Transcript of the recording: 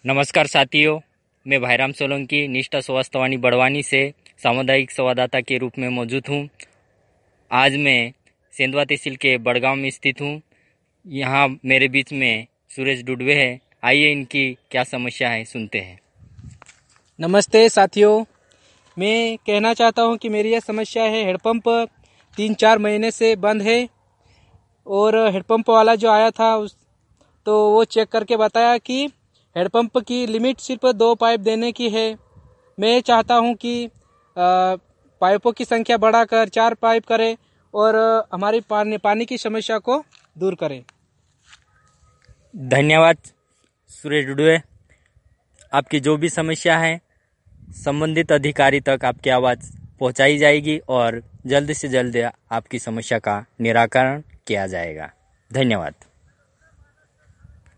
नमस्कार साथियों, मैं भाईराम सोलंकी निष्ठा स्वास्थ्यवाणी बड़वानी से सामुदायिक संवाददाता के रूप में मौजूद हूँ। आज मैं सेंधवा तहसील के बड़गांव में स्थित हूँ। यहाँ मेरे बीच में सुरेश डुडवे है। आइए इनकी क्या समस्या है सुनते हैं। नमस्ते साथियों, मैं कहना चाहता हूँ कि मेरी यह समस्या है, हेडपंप 3-4 महीने से बंद है और हेडपंप वाला जो आया था तो वो चेक करके बताया कि हेडपंप की लिमिट सिर्फ 2 पाइप देने की है। मैं चाहता हूं कि पाइपों की संख्या बढ़ाकर 4 पाइप करें और हमारी पानी की समस्या को दूर करें। धन्यवाद सुरेश डुडवे। आपकी जो भी समस्या है संबंधित अधिकारी तक आपकी आवाज़ पहुंचाई जाएगी और जल्द से जल्द आपकी समस्या का निराकरण किया जाएगा। धन्यवाद।